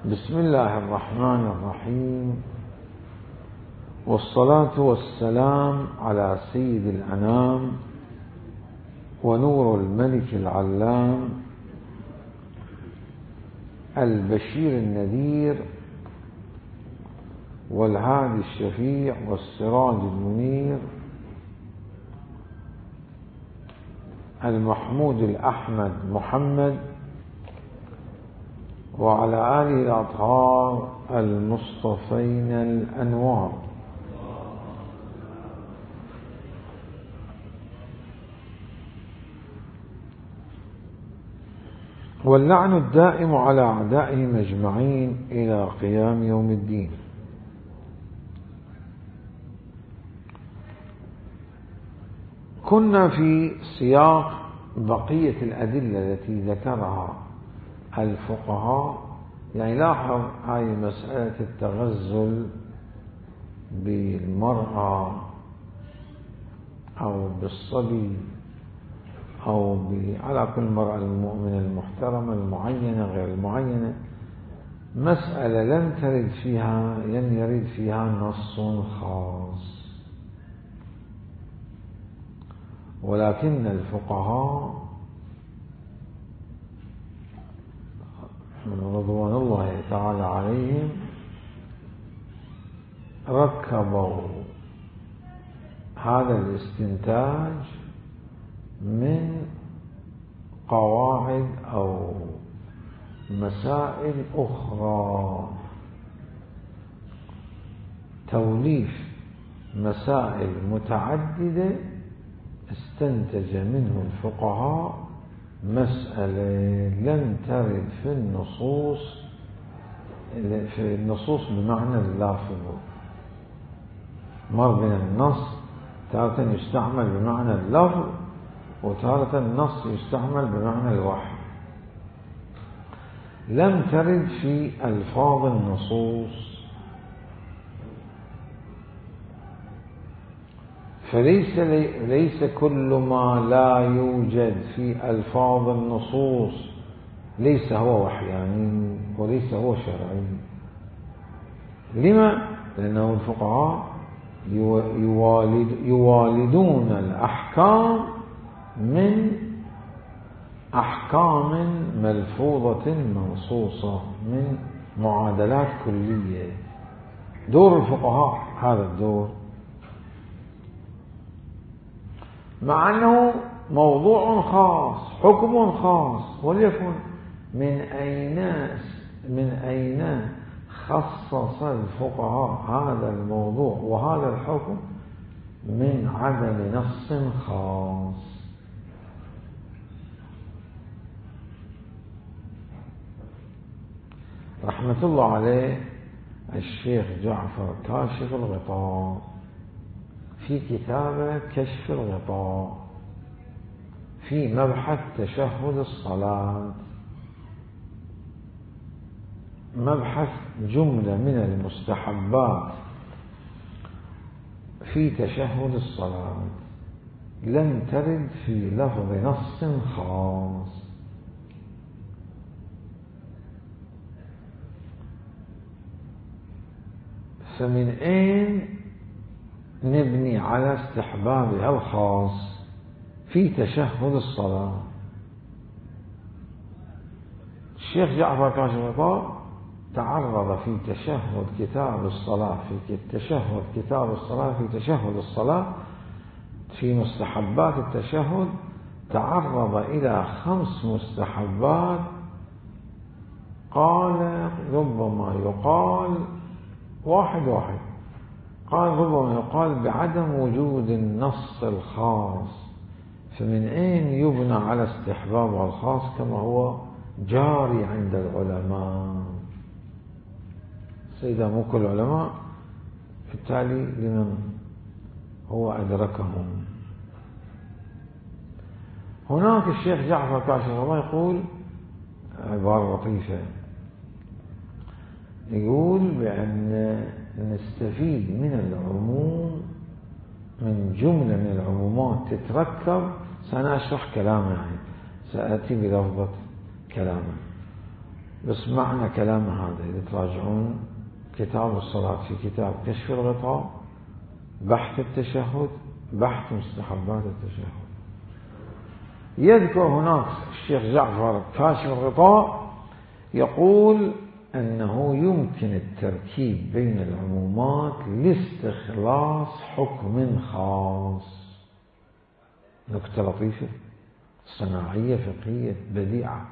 بسم الله الرحمن الرحيم، والصلاة والسلام على سيد الأنام ونور الملك العلام البشير النذير والهادي الشفيع والسراج المنير المحمود الأحمد محمد وعلى آله الأطهار المصطفين الأنوار. واللعن الدائم على أعدائهم أجمعين إلى قيام يوم الدين. كنا في سياق بقية الأدلة التي ذكرها الفقهاء. يعني لاحظ هاي مسألة التغزل بالمرأة أو بالصبي أو على كل مرأة المؤمنة المحترمة المعينة غير المعينة، مسألة لم يرد فيها نص خاص، ولكن الفقهاء رضوان الله تعالى عليهم ركبوا هذا الاستنتاج من قواعد أو مسائل أخرى، توليف مسائل متعددة استنتج منه الفقهاء مسألة لم ترد في النصوص بمعنى اللافظ. مر بين النص تارة يستعمل بمعنى اللفظ وتارة النص يستعمل بمعنى الوحي، لم ترد في ألفاظ النصوص. فليس كل ما لا يوجد في ألفاظ النصوص ليس هو وحياني وليس هو شرعي. لما؟ لأنه الفقهاء يوالدون الأحكام من أحكام ملفوظة منصوصة من معادلات كلية. دور الفقهاء هذا الدور، مع أنه موضوع خاص حكم خاص، وليكن من أين خصص الفقهاء هذا الموضوع وهذا الحكم من عدم نص خاص. رحمة الله عليه الشيخ جعفر كاشف الغطاء في كتابه كشف الغطاء في مبحث تشهد الصلاة، مبحث جملة من المستحبات في تشهد الصلاة لم ترد في لفظ نص خاص. فمن أين نبني على استحبابها الخاص في تشهد الصلاة؟ الشيخ جعفر كاشف الغطاء تعرض في تشهد كتاب الصلاة في تشهد الصلاة في مستحبات التشهد، تعرض إلى 5 مستحبات. قال ربما يقال واحد قال ربما يقال بعدم وجود النص الخاص. فمن أين يبنى على استحبابها الخاص كما هو جاري عند العلماء؟ سيدا مو كل العلماء، بالتالي لمن هو أدركهم. هناك الشيخ جعفر كاشف الله يقول عبارة لطيفة، يقول بأن نستفيد من العموم من جملة من العمومات تتركب. سأنا أشرح كلامه، يعني سأتي بلفظة كلامه. بس معنى كلام هذا إذا تراجعون كتاب الصلاة في كتاب كشف الغطاء، بحث التشهد، بحث مستحبات التشهد، يذكر هناك الشيخ جعفر كاشف الغطاء يقول أنه يمكن التركيب بين العمومات لاستخلاص حكم خاص. نكتة لطيفة صناعية فقهية بديعة.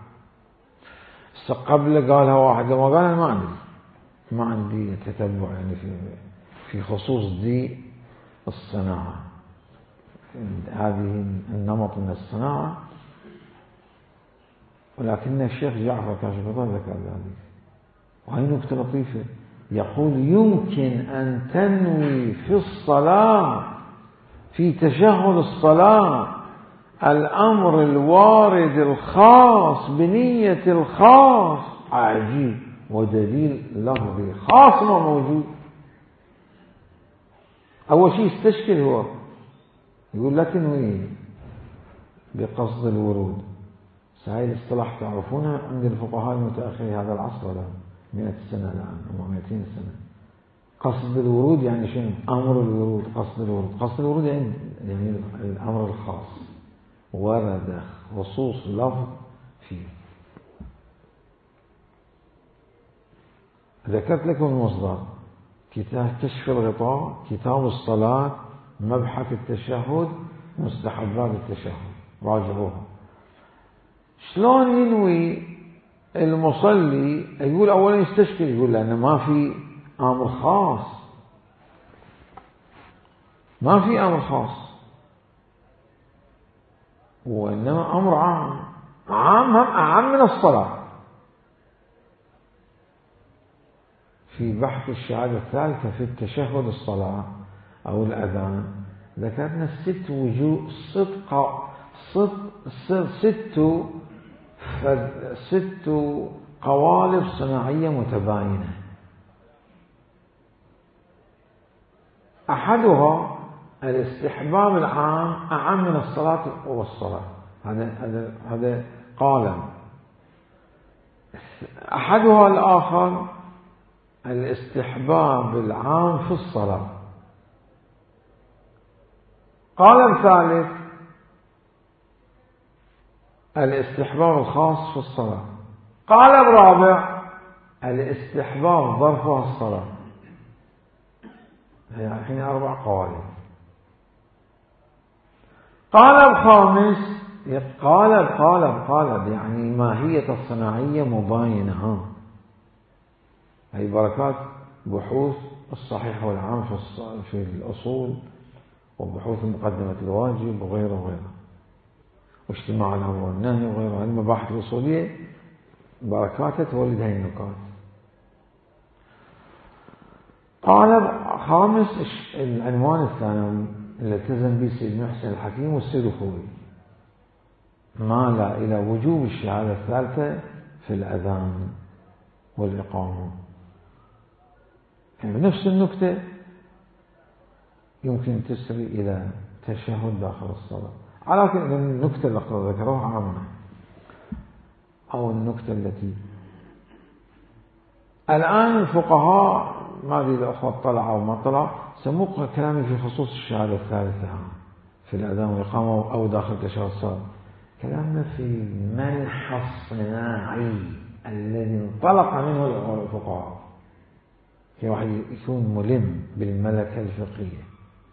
قبل قالها واحد، لما قالها ما عندي تتبع يعني في خصوص دي الصناعة، هذه النمط من الصناعة، ولكن الشيخ جعفر كاشف الغطاء ذكر ذلك. وهي نكتة لطيفة، يقول يمكن أن تنوي في الصلاة في تشهد الصلاة الأمر الوارد الخاص بنية الخاص. عجيب، ودليل لفظي خاص ما موجود. أول شيء يستشكل هو يقول لا تنوي بقصد الورود. هاي الاصطلاح تعرفونها عند الفقهاء المتأخرين هذا العصر، ولا 100 سنة الآن أو 200 سنة. قصد الورود يعني شنو؟ أمر الورود. قصد الورود يعني الأمر الخاص، ورد خصوص لفظ فيه. ذكرت لكم المصدر: كتاب كشف الغطاء، كتاب الصلاة، مبحث التشهد، مستحبات التشهد، راجعوها. شلون ينوي المصلي؟ يقول أولا يستشكل، يقول لأنه ما في أمر خاص، ما في أمر خاص، وإنما أمر عام أعم من الصلاة. في بحث الشهادة الثالثة في التشهد الصلاة أو الأذان ذكرنا 6 وجوه، 6 قوالب صناعية متباينة. أحدها الاستحباب العام أعم من الصلاة والصلاة، هذا قالب. أحدها الآخر الاستحباب العام في الصلاة. قالب ثالث الاستحباب الخاص في الصلاة. قالب رابع الاستحباب ظرفها الصلاة. هي الحين 4 قوالب. قالب خامس، قالب يعني ماهية الصناعية مباينة. هي بركات بحوث الصحيح والعام في الأصول، وبحوث مقدمة الواجب وغيره واجتماع الأمر والنهي وغيره. المباحث الأصولية بركاتها تولد هاي النقاط. قالب خامس العنوان الثانوي اللي التزم به سيد محسن الحكيم والسيد الخوي، مال إلى وجوب الشهادة الثالثة في الأذان والإقامة. يعني نفس النكتة يمكن تسري إلى تشهد داخل الصلاة، على كل النكتة اللي ذكروها عامة، أو النكتة التي الآن الفقهاء ما أدري الأخوة طلع أو ما طلع سموه كلامي في خصوص الشهادة الثالثة في الأذان والإقامة أو داخل تشهد الصلاة. كلامنا في المنح الصناعي الذي انطلق منه الفقهاء، في واحد يكون ملم بالملكة الفقهية.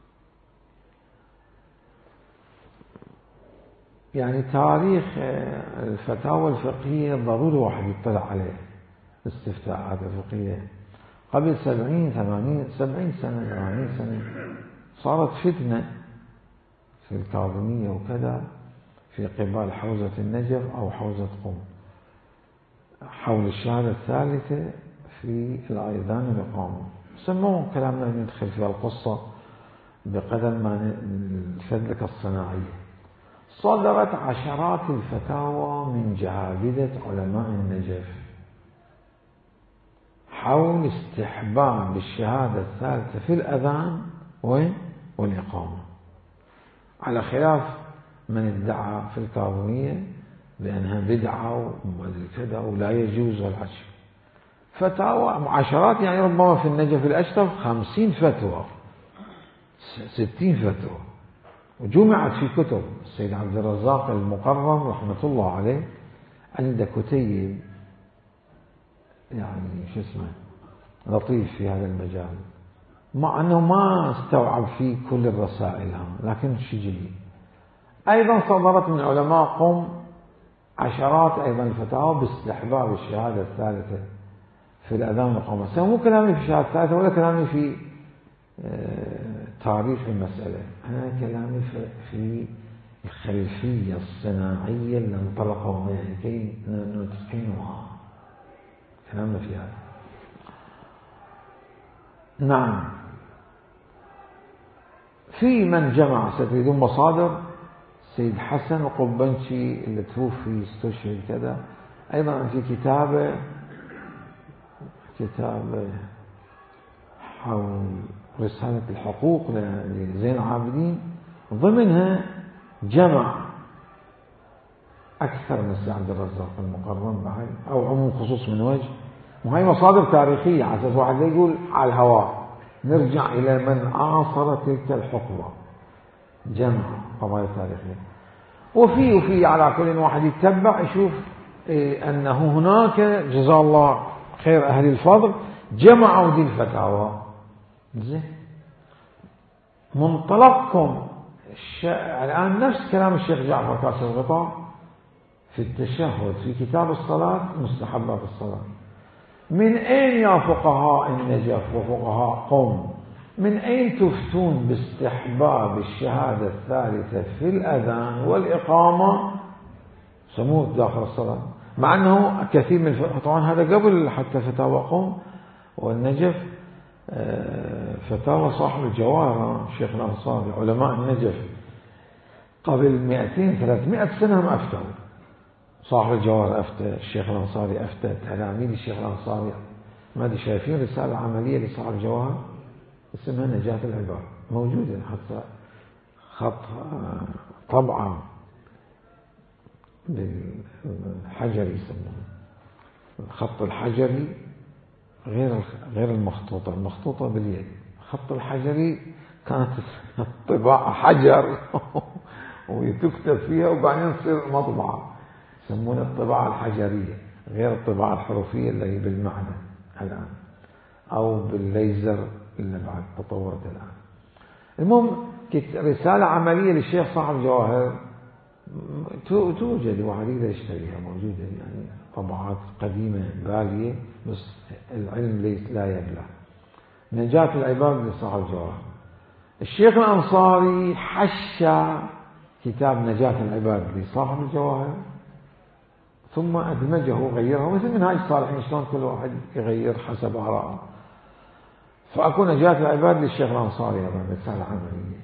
يعني تاريخ الفتاوى الفقهية ضروري واحد يطلع عليه، استفتاءات الفقهية قبل 70 سنة 80 سنة صارت فتنة في الكاظمية وكذا في قبال حوزة النجف أو حوزة قم حول الشهادة الثالثة في الأذان والإقامة. سموهم كلامنا ندخل في القصة بقدر ما الفدلكة الصناعية. صدرت عشرات الفتاوى من جهابذة علماء النجف حول استحباب الشهادة الثالثة في الأذان والإقامة، على خلاف من ادعى في الكاظمية لأنها بدعة وكذا ولا يجوز والعشر. فتاوى عشرات، يعني ربما في النجف الأشرف 50 فتوى 60 فتوى، وجمعت في كتب. السيد عبد الرزاق المقرم رحمة الله عليه عنده كتيب يعني شو اسمه لطيف في هذا المجال، مع أنه ما استوعب فيه كل الرسائل، لكن شجي. أيضا صدرت من علماء قم عشرات أيضا الفتاوى باستحباب الشهادة الثالثة في الأذان والإقامة. مو كلامي في الشهادة الثالثة ولا كلامي في تاريخ المسألة، أنا كلامي في الخلفية الصناعية اللي انطلقوا بها كي نتقنها، كلامنا في هذا. نعم. في من جمع، ستريدون مصادر سيد حسن القبنشي اللي توفي استشهد كذا، أيضا في كتاب حول رسالة الحقوق لزين العابدين، ضمنها جمع أكثر من السيد عبد الرزاق المقرم بعد، أو عموم خصوص من وجه، وهي مصادر تاريخية على أساس واحد يقول على الهواء، نرجع إلى من عاصر تلك الحقبة، جمع قضايا تاريخية. وفي على كل واحد يتبع يشوف أنه هناك جزا الله خير أهل الفضل جمعوا دي الفتاوى. زين، منطلقكم الآن نفس كلام الشيخ جعفر كاسر الغطاء في التشهد في كتاب الصلاة مستحبات الصلاة. من أين يا فقهاء النجف وفقهاء قم، من أين تفتون باستحباب الشهادة الثالثة في الأذان والإقامة سموه داخل الصلاة، مع أنه كثير من طبعا هذا قبل حتى فتاوى قم والنجف، فتاوى صاحب الجواهر الشيخ الأنصاري، علماء النجف قبل 200-300 سنة ما أفتوا. صاحب الجواهر أفتى، الشيخ الأنصاري أفتى، تلاميذ الشيخ الأنصاري. ما أدري شايفين رسالة عملية لصاحب الجواهر اسمها نجاة العباد، موجودة حتى خط طبعة بالحجري يسمونه، الخط الحجري غير المخطوطة، المخطوطة باليد. الخط الحجري كانت الطباعة حجر ويكتب فيها وبعدين تصير مطبعة، يسمونها الطباعة الحجرية، غير الطباعة الحروفية اللي هي بالمعدن الآن أو بالليزر اللي بعد تطورت الآن. المهم رسالة عملية للشيخ صاحب الجواهر توجد، واحد يقدر يشتريها، موجودة يعني طبعات قديمة غالية، بس العلم لا يبلى. نجاة العباد لصاحب الجواهر. الشيخ الأنصاري حشى كتاب نجاة العباد لصاحب الجواهر ثم أدمجه وغيره، مثل منهاج الصالحين شلون كل واحد يغير حسب آراءه. فأكو نجاة العباد للشيخ الأنصاري هذا رسالة عملية.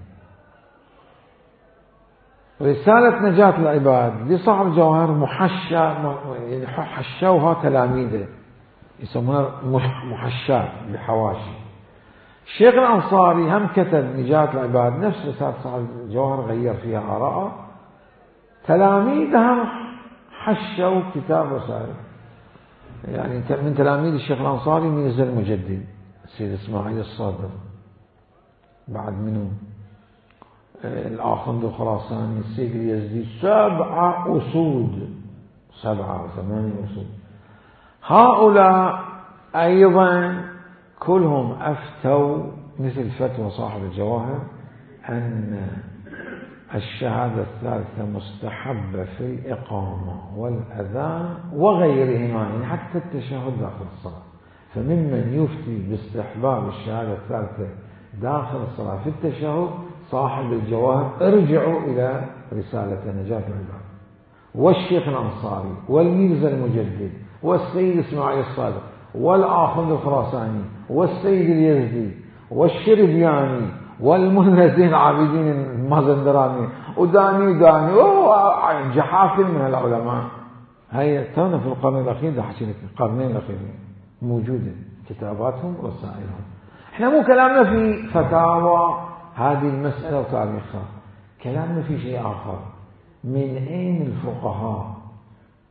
رسالة نجاة العباد لصاحب الجواهر يعني حشوها تلاميذه، يسمونها محشات بحواشي. الشيخ الأنصاري هم كتب نجاة العباد نفس رسالة صاحب الجواهر، غير فيها آراءه، تلاميذهم حشوا كتاب رسالة. يعني من تلاميذ الشيخ الأنصاري ميرزا المجدد، السيد إسماعيل الصادق، بعد منه الآخوند الخراساني، السيد اليزدي، 7 أسود، 7 أو 8 أسود. هؤلاء أيضا كلهم أفتوا مثل فتوى صاحب الجواهر أن الشهادة الثالثة مستحبة في الإقامة والأذان وغيرهما، يعني حتى التشهد داخل الصلاة. فممن يفتي باستحباب الشهادة الثالثة داخل الصلاة في التشهد صاحب الجواهر. ارجعوا إلى رسالة نجاة العباد والشيخ الأنصاري والميرزا المجدد والسيد إسماعيل الصادق والآخوند الخراساني والسيد اليزدي والشربياني والملا زين العابدين المازندراني وداني جحافل من العلماء. هي تونا في القرن الأخير، ده حكي لك القرنين الأخيرين موجودة كتاباتهم ورسائلهم. احنا مو كلامنا في فتاوى هذه المسألة وتاريخها، كلامنا في شيء آخر. من أين الفقهاء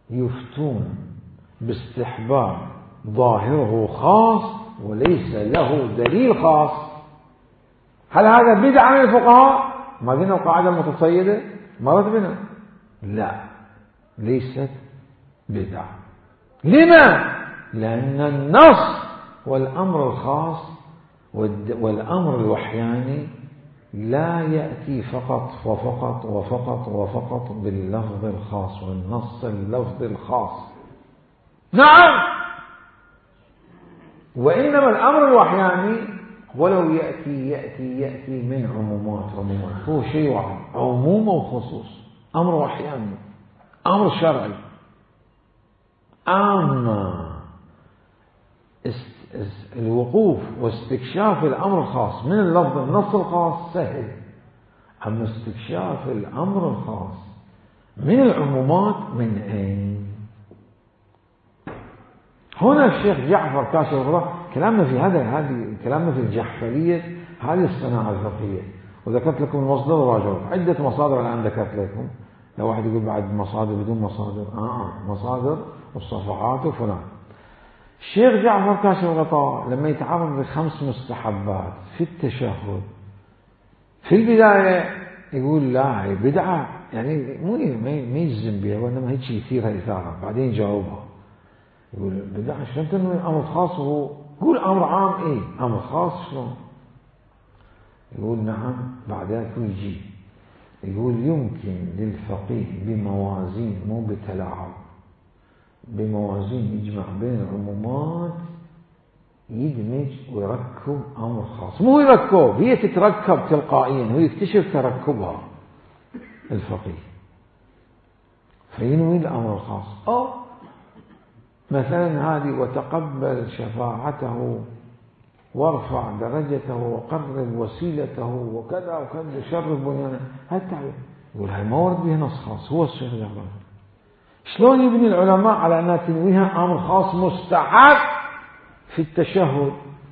يفتون باستحباب ظاهره خاص وليس له دليل خاص. هل هذا بدعة من الفقهاء؟ ما قلنا القاعدة المتصيدة مرت بنا، لا ليست بدعة. لما؟ لأن النص والأمر الخاص والأمر الوحياني لا يأتي فقط وفقط وفقط وفقط باللفظ الخاص والنص اللفظ الخاص. نعم، وإنما الأمر الوحياني ولو يأتي من عمومات هو شيء واحد، عموم وخصوص، أمر وحياني، أمر شرعي. أما الوقوف واستكشاف الأمر الخاص من اللفظ النص الخاص سهل، أما استكشاف الأمر الخاص من العمومات من أين؟ هنا الشيخ جعفر كاشف الغطاء كلامنا في هذه كلامنا في الجحفرية، هذه الصناعة الفقهية. وذكرت لكم المصدر وراجعوا عدة مصادر الآن ذكرت لكم. لو واحد يقول بعد مصادر بدون مصادر، مصادر والصفحات وفلان. الشيخ جعفر كاشف الغطاء لما يتعرض ل5 مستحبات في التشهد في البداية يقول لا هي بدعة، يعني ما يجزم بها وإنما هيك يثيرها إثارة، بعدين يجاوبها يقول بدعة شلون تنوي أمر خاص وهو يقول أمر عام إيه أمر خاص شلون؟ يقول نعم. بعدين يجي يقول يمكن للفقيه بموازين مو بتلاعب، بموازين يجمع بين العمومات يدمج ويركب أمر خاص. مو يركب، هي تتركب تلقائيا، هو يكتشف تركبها الفقيه فينوي الأمر الخاص. مثلا هذه وتقبل شفاعته وارفع درجته وقرب وسيلته وكذا وكذا شر بنيانه، هالتعبير يقول هاي ما ورد بها نص خاص. هو الشيخ جعفر شلون يبني العلماء على أنها تنويها أمر خاص مستحب في التشهد؟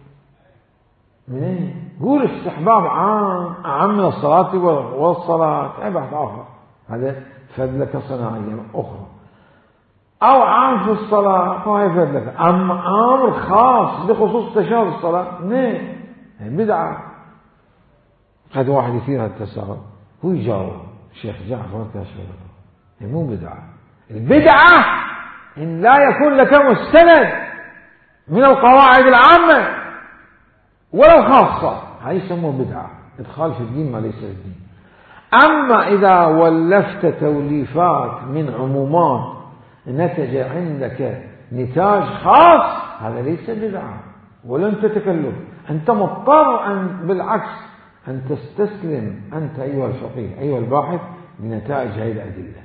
منين؟ قول استحباب عام من الصلاة والصلاة، أي بحث آخر، هذا فدلك صناعية أخرى، أو عام في الصلاة فهي فدلك. أما أمر خاص بخصوص تشهد الصلاة منين؟ بدعة. قد واحد يثير التساؤل هو يجاوب الشيخ جعفر كاشف الغطاء مو بدعة. البدعة إن لا يكون لك مستند من القواعد العامة ولا خاصة، هاي يسموه بدعة، إدخال في الدين ما ليس الدين. أما إذا ولفت توليفات من عمومات نتج عندك نتاج خاص، هذا ليس بدعة ولن تتكلف، أنت مضطر أن بالعكس أن تستسلم أنت أيها الفقيه أيها الباحث لنتائج هذه الأدلة.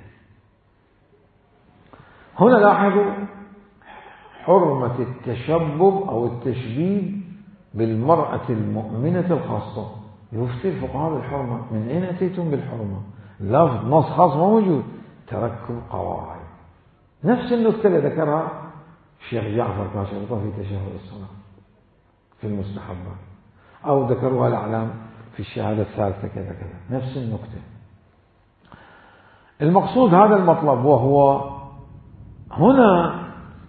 هنا لاحظوا حرمة التشبب أو التشبيب بالمرأة المؤمنة الخاصة. يفتي الفقهاء بالحرمة. من أين أتيتم بالحرمة؟ لفظ نص خاص ما موجود، تركب قواعد. نفس النكتة اللي ذكرها الشيخ جعفر كاشف الغطاء في تشهد الصلاة في المستحبات، أو ذكروها الأعلام في الشهادة الثالثة كذا كذا، نفس النكتة. المقصود هذا المطلب، وهو هنا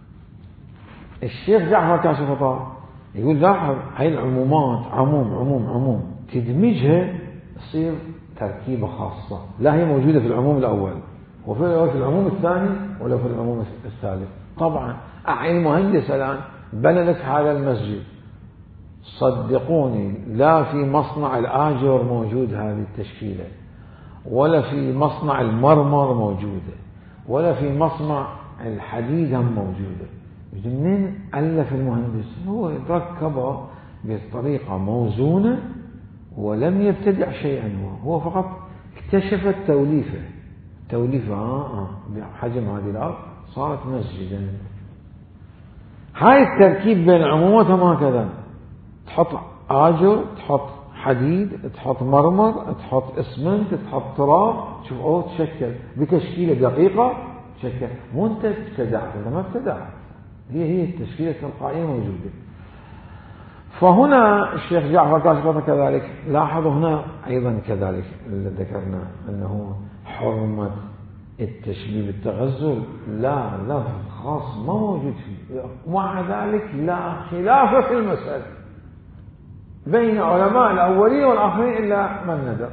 الشيخ جعفر كاشف الغطاء يقول لاحظ هاي العمومات عموم تدمجها تصير تركيبة خاصة، لا هي موجودة في العموم الأول وفي العموم الثاني ولا في العموم الثالث. طبعا المهندس الآن بنى لك هذا المسجد، صدقوني لا في مصنع الآجر موجود هذه التشكيلة، ولا في مصنع المرمر موجودة، ولا في مصنع الحديد هم موجودة. منين ألف المهندس؟ هو ركبها بطريقة موزونة ولم يبتدع شيئا، هو فقط اكتشف التوليفة بحجم هذه الأرض صارت مسجدا. هاي التركيب بين العمومات هم هكذا، تحط آجر، تحط حديد، تحط مرمر، تحط اسمنت، تحط تراب، شوف تشكل بتشكيلة دقيقة، تشكل. مو انت ابتدعت، انت ما ابتدعت، هي التشكيلة التلقائية موجودة. فهنا الشيخ جعفر كاشف الغطاء كذلك. لاحظوا هنا أيضا كذلك اللي ذكرنا أنه حرمة التشبيه بالتغزل لا لفظ خاص ما موجود فيه، ومع ذلك لا خلاف في المسألة بين علماء الأولين والآخرين إلا من ندر.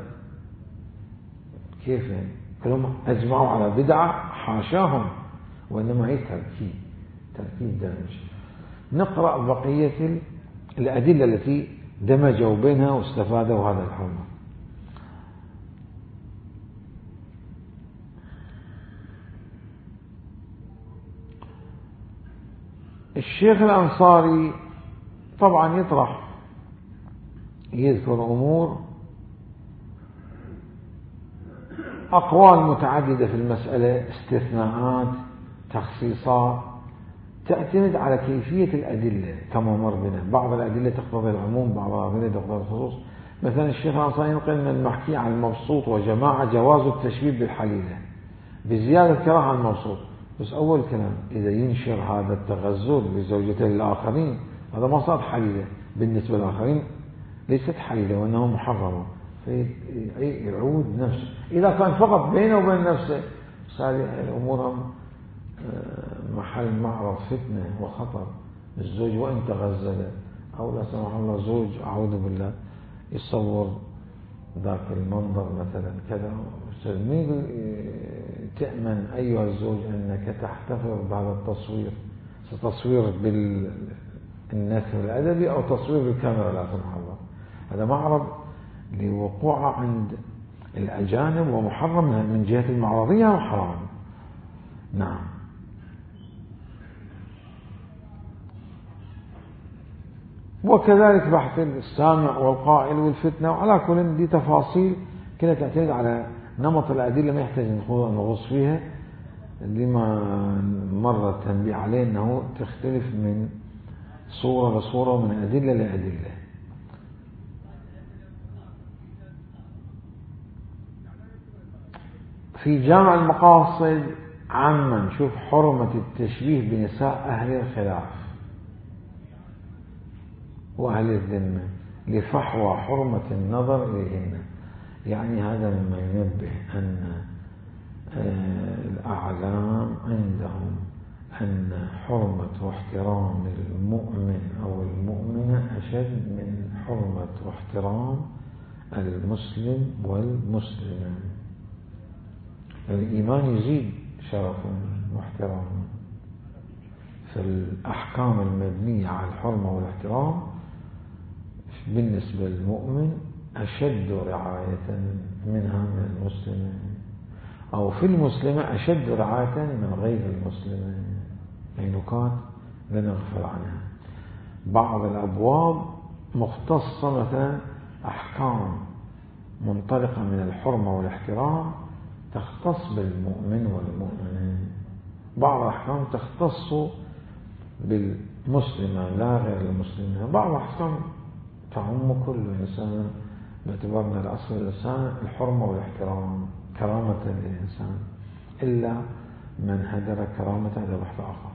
كيف يعني؟ كلهم أجمعوا على بدعة حاشاهم، وإنما هي تركيب دمج. نقرأ بقية الأدلة التي دمجوا بينها واستفادوا هذا الحرمة. الشيخ الأنصاري طبعا يذكر أمور أقوال متعددة في المسألة، استثناءات، تخصيصات، تعتمد على كيفية الأدلة كما مر بنا. بعض الأدلة تقتضي العموم، بعض الأدلة تقتضي الخصوص. مثلا الشيخ الأنصاري ينقل من المحكي عن المبسوط وجماعة جواز التشبيه بالحليلة بزيادة كراهة عن المبسوط. بس أول كلام، إذا ينشر هذا التغزل بزوجته الآخرين هذا ما صار حليلة بالنسبة للآخرين، ليست حليلة وأنه محرمة، فيعود نفسه. إذا كان فقط بينه وبين نفسه صار الأمور محل معرض فتنة وخطر. الزوج وإن تغزل أو لا سمح الله زوج أعوذ بالله يصور ذاك المنظر مثلا كذا، تأمن أيها الزوج أنك تحتفظ بهذا التصوير، تصوير بالنثر الأدبي أو تصوير بالكاميرا لا سمح الله، هذا معرض لوقوع عند الأجانب ومحرم من جهة المعرضية وحرام. نعم. وكذلك بحث السامع والقائل والفتنة، وعلى كل دي تفاصيل كده تعتمد على نمط الأدلة، ما يحتاج نغوص فيها، لما مر التنبيه عليه أنه تختلف من صورة لصورة ومن أدلة لأدلة. في جامع المقاصد عامة نشوف حرمة التشبيه بنساء أهل الخلاف وأهل الذمة لفحوى حرمة النظر إليهن. يعني هذا مما ينبه أن الأعلام عندهم أن حرمة واحترام المؤمن أو المؤمنة أشد من حرمة واحترام المسلم والمسلمة. الإيمان يزيد شرفا واحتراما، فالأحكام المبنية على الحرمة والاحترام بالنسبة للمؤمن أشد رعاية منها من المسلمين، أو في المسلمة أشد رعاية من غير المسلمين. أي نكات لا نغفل عنها. بعض الأبواب مختصة، مثلا أحكام منطلقة من الحرمة والاحترام تختص بالمؤمن والمؤمنين، بعض الأحكام تختص بالمسلمة لا غير المسلمين، بعض الأحكام تعم كل إنسان باعتبارنا الأصل الإنسان الحرمة والاحترام كرامة للإنسان، إلا من هدر كرامته هذا بحث آخر.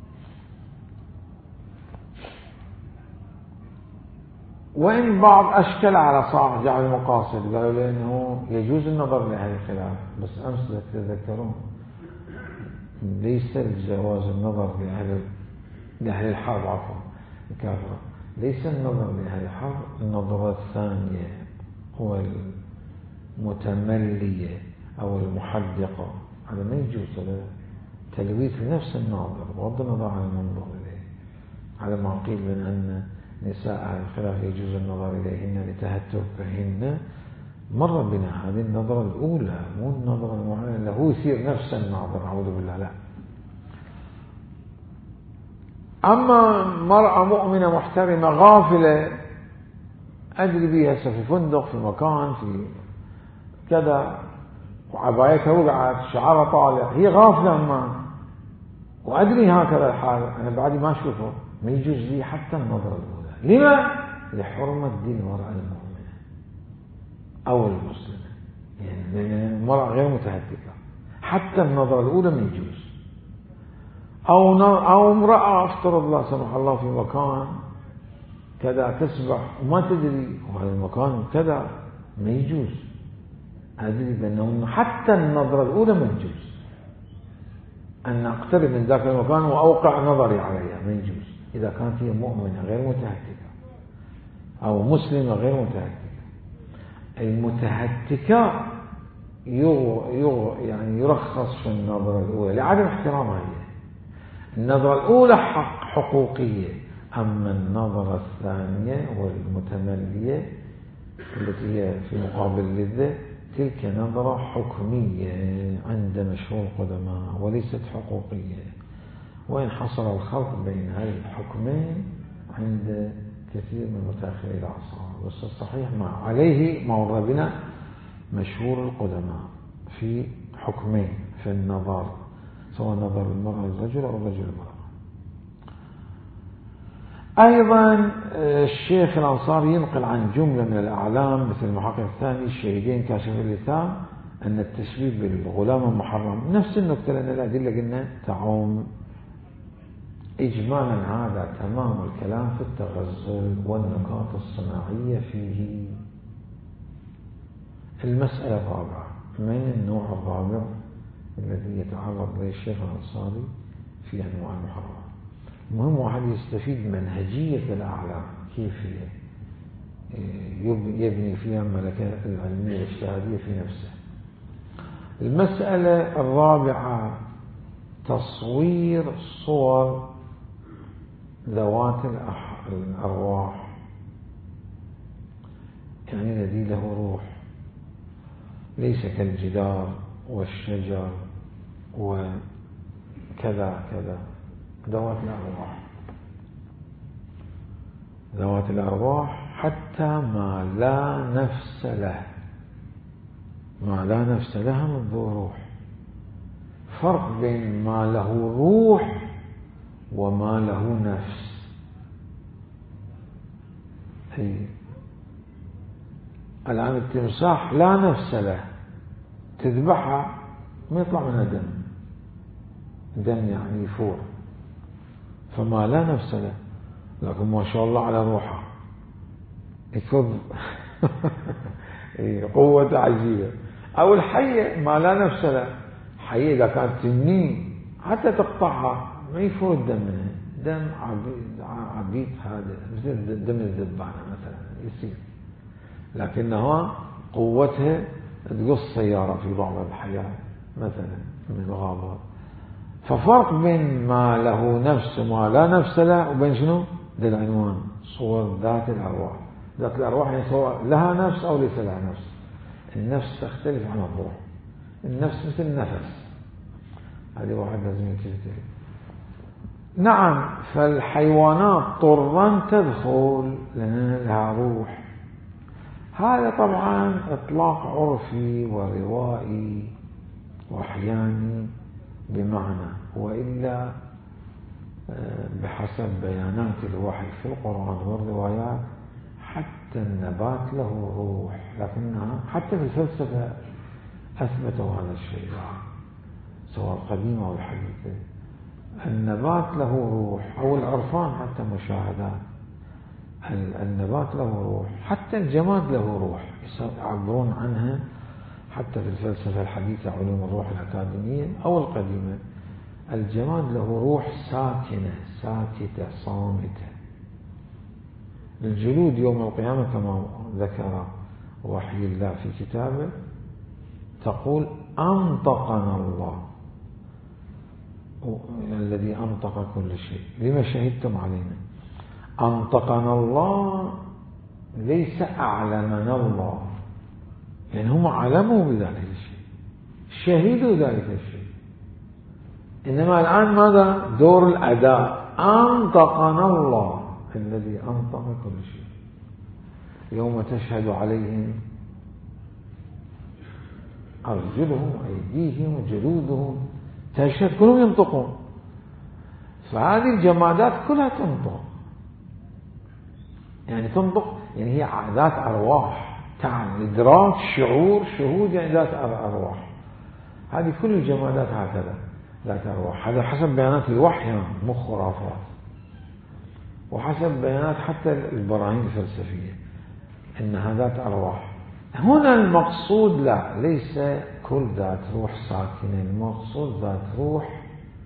وإن بعض أشكل على صاحب جعل المقاصد قالوا لأنه يجوز النظر لأهل الخلاف، بس أمس تذكرون ليس الجواز النظر لأهل الحرب، عفوا الكافرة، ليس النظر لأهل الحرب النظرة الثانية هو المتملية أو المحدقة، هذا ما يجوز، هذا تلويث نفس الناظر بغض النظر عن المنظر إليه، على ما قيل من أن نساء أهل الخلاف يجوز النظر إليهن لتهتكهن. مر بنا هذه النظرة الأولى، مو النظرة المعينة اللي هو يثير نفس الناظر، أعوذ بالله، لا. أما مرأة مؤمنة محترمة غافلة أدري بها في فندق في مكان في كذا وعبايتها وقعت شعرها طالع، هي غافلة ما وأدري هكذا الحال، أنا بعدي ما أشوفه، ما يجوز لي حتى النظرة الأولى. لما؟ لحرمة دين المرأة المؤمنة أو المسلمة، يعني المرأة غير متهتكة، حتى النظرة الأولى ما يجوز. أو امرأة افترض الله سمح الله في مكان كذا تسبح وما تدري وهذا المكان كذا، ما يجوز. أدري بأنه حتى النظرة الأولى ما يجوز. أن أقترب من ذاك المكان وأوقع نظري عليها، ما يجوز إذا كانت هي مؤمنة غير متهتكة أو مسلمة غير متهتكة. المتهتكة يعني يرخص في النظرة الأولى لعدم احترامها هي. النظرة الأولى حقوقية، أما النظرة الثانية والمتملية التي هي في مقابل اللذة تلك نظرة حكمية عند مشهور القدماء وليست حقوقية، وإن حصل الخلط بين هذه الحكمين عند كثير من متأخري الأعصار، بس الصحيح ما عليه مر بنا مشهور القدماء في حكمين في النظر، سواء نظر المرأة للرجل أو الرجل المرأة. أيضا الشيخ الأنصاري ينقل عن جملة من الأعلام مثل المحقق الثاني الشهيدين كاشف اللسان أن التشبيه بالغلام محرم. نفس النقطة لأن الأدلة قلنا تعم. إجمالا هذا تمام الكلام في التغزل والنقاط الصناعية فيه. المسألة الرابعة من النوع الرابع الذي يتعرض له الشيخ الأنصاري في أنواع المحرمات. المهم واحد يستفيد منهجية الأعلام كيف يبني فيها الملكة العلمية الاجتهادية في نفسه. المسألة الرابعة تصوير صور ذوات الأرواح، يعني الذي له روح ليس كالجدار والشجر وكذا كذا. ذوات الأرواح حتى ما لا نفس له، ما لا نفس لها من ذو روح. فرق بين ما له روح وما له نفس. الآن التمساح لا نفس له، تذبحها ما يطلع منها دم يعني يفور، فما لا نفس له، لكن ما شاء الله على روحه يكب قوة عجيبة. أو الحية ما لا نفس له، حية إذا كانت تنين حتى تقطعها ما يفور الدم منها، دم عبيد هذا مثل دم الذبانة مثلا يصير، لكنها قوتها تقص سيارة في بعض الحياة مثلا من الغابات. ففرق بين ما له نفس وما لا نفس له وبين شنو؟ ده العنوان صور ذات الأرواح. ذات الأرواح يعني سواء لها نفس أو ليس لها نفس. النفس تختلف عن الروح. النفس مثل النفس، هذه واحد لازم ينتبه. نعم، فالحيوانات طرا تدخل لأن لها روح. هذا طبعا إطلاق عرفي وروائي وأحياني بمعنى، وإلا بحسب بيانات الوحي في القرآن والروايات حتى النبات له روح، لكنها حتى في الفلسفة أثبتوا هذا الشيء سواء القديمة أو الحديثة. النبات له روح، أو العرفان حتى مشاهدات النبات له روح، حتى الجماد له روح يعبرون عنها حتى في الفلسفة الحديثة علوم الروح الأكاديمية أو القديمة. الجماد له روح ساكنة ساكتة صامتة. الجلود يوم القيامة كما ذكر وحي الله في كتابه تقول أنطقنا الله الذي أنطق كل شيء لما شهدتم علينا. أنطقنا الله ليس أعلمنا الله، يعني هم علموا بذلك الشيء، شهدوا ذلك الشيء، إنما الآن ماذا دور الأداء؟ أنطقنا الله الذي أنطق كل شيء. يوم تشهد عليهم أرجلهم وأيديهم وجلودهم، تشهد كلهم ينطقون. فهذه الجمادات كلها تنطق، يعني تنطق يعني هي ذات أرواح، تعمل إدراك شعور شهود، يعني ذات أرواح. هذه كل الجمادات هكذا ذات أرواح. هذا حسب بيانات الوحي مو خرافات، وحسب بيانات حتى البراهين الفلسفية إنها ذات أرواح. هنا المقصود لا، ليس كل ذات روح ساكنة، المقصود ذات روح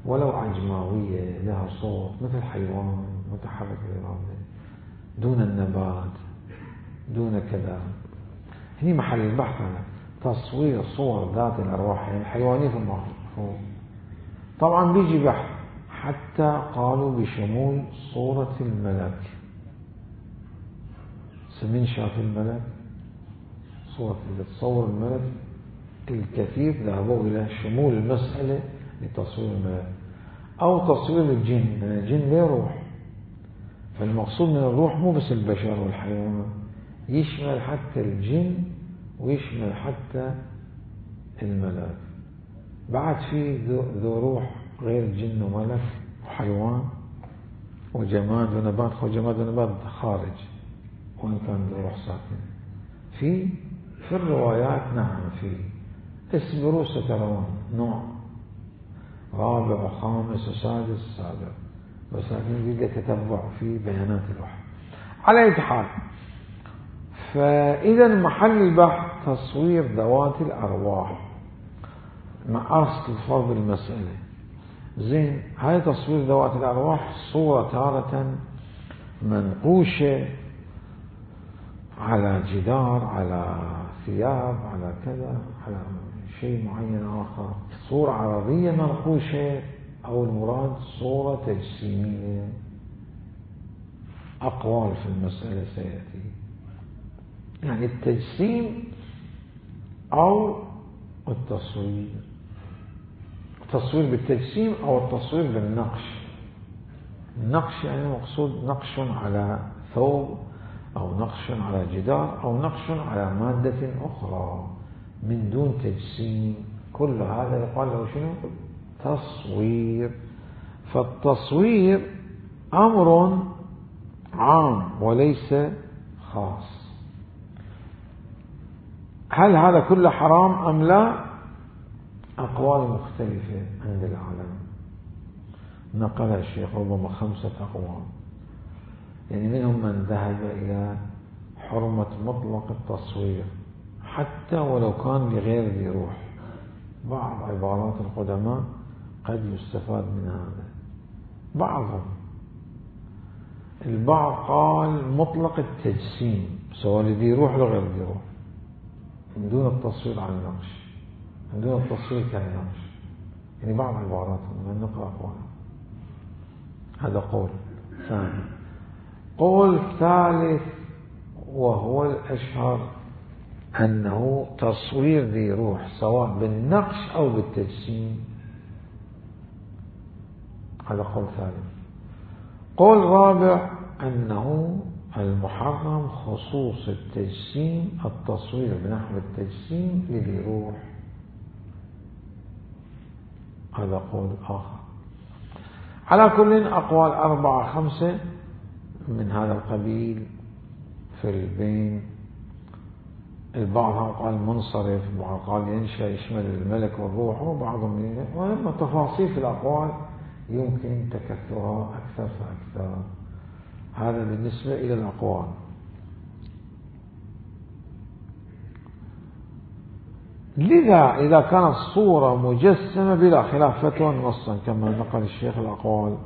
ولو عجماوية لها صوت مثل حيوان متحرك الإرادة دون النبات دون كذا. هني محل البحث على تصوير صور ذات الأرواح يعني الحيوانية في المخ. طبعا بيجي بحث حتى قالوا بشمول صورة الملك. من شاف الملك؟ صورة اللي تصور الملك الكثير ذهبوا إلى شمول المسألة لتصوير الملك أو تصوير الجن. الجن له روح، فالمقصود من الروح مو بس البشر والحيوانات، يشمل حتى الجن ويشمل حتى الملك. بعد في ذو روح غير الجن وملك وحيوان وجماد ونبات. جماد ونبات خارج وإن كان ذو روح ساكن. في الروايات نعم في اصبروا سترون نوع رابع وخامس وسادس وسابع، بس لكن يبقى تتبع في بيانات الوحي. على أي حال، فإذا محل البحث تصوير ذوات الأرواح مع أصل فرض المسألة. زين، هاي تصوير ذوات الأرواح صورة تارة منقوشة على جدار، على ثياب، على كذا، على شيء معين آخر، صورة عرضية منقوشة، أو المراد صورة تجسيمية. أقوال في المسألة سيأتي، يعني التجسيم أو التصوير، التصوير بالتجسيم أو التصوير بالنقش. النقش يعني مقصود نقش على ثوب أو نقش على جدار أو نقش على مادة أخرى من دون تجسيم. كل هذا يقال له شنو؟ تصوير. فالتصوير أمر عام وليس خاص. هل هذا كله حرام أم لا؟ أقوال مختلفة عند العالم، نقلها الشيخ ربما 5 أقوال. يعني منهم من ذهب إلى حرمة مطلق التصوير حتى ولو كان لغير ذي روح. بعض عبارات القدماء قد يستفاد من هذا. بعضهم، البعض قال مطلق التجسيم سواء لذي روح لغير ذي روح، من دون التصوير على النقش، من دون التصوير كالنقش. يعني بعض عباراتهم من نقرأ أقوالهم. هذا قول ثاني. قول ثالث وهو الأشهر أنه تصوير ذي روح سواء بالنقش أو بالتجسيم. هذا قول ثالث. قول رابع أنه المحرم خصوص التجسيم، التصوير بنحو التجسيم لذي روح. هذا قول آخر. على كل أقوال 4 5 من هذا القبيل في البين. البعض قال منصرف، البعض قال ينشأ يشمل الملك والروح، وبعضهم وأما تفاصيل في الأقوال يمكن تكثرها أكثر فأكثر. هذا بالنسبة إلى الأقوال. لذا إذا كانت الصورة مجسمة بلا خلاف فتوى نصا كما نقل الشيخ الأقوال،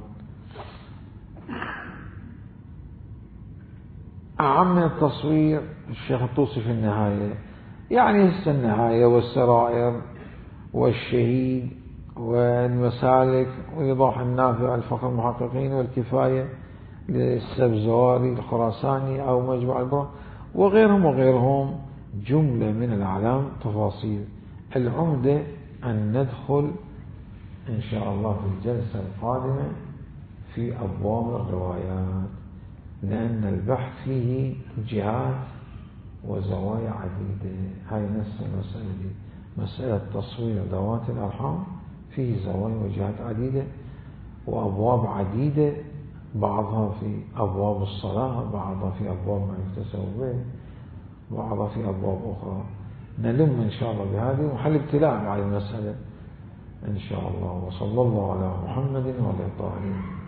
أعم من التصوير الشيخ الطوسي في النهاية، يعني هسه النهاية والسرائر والشهيد والمسالك وإيضاح النافع الفقر المحققين والكفاية للسبزواري الخراساني أو مجمع البر وغيرهم جملة من الأعلام تفاصيل. العمدة أن ندخل إن شاء الله في الجلسة القادمة في أبواب الروايات، لأن البحث فيه جهات وزوايا عديدة. هاي نفس المسألة دي، مسألة تصوير ذوات الأرحام فيه زوايا وجهات عديدة وأبواب عديدة، بعضها في أبواب الصلاة، بعضها في أبواب ما يكتسب به، بعضها في أبواب أخرى. نلم إن شاء الله بهذه وحل ابتلاء على المسألة إن شاء الله. وصلى الله على محمد وعلى آله.